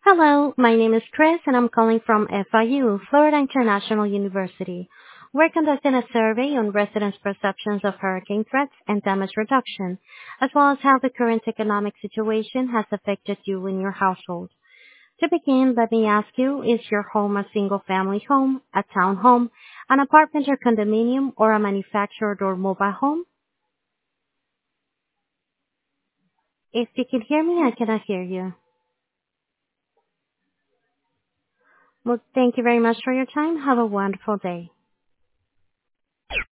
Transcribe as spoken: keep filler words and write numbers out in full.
Hello, my name is Chris and I'm calling from F I U, Florida International University. We're conducting a survey on residents' perceptions of hurricane threats and damage reduction, as well as how the current economic situation has affected you and your household. To begin, let me ask you, is your home a single-family home, a townhome, an apartment or condominium, or a manufactured or mobile home? If you can hear me, I cannot hear you. Well, thank you very much for your time. Have a wonderful day.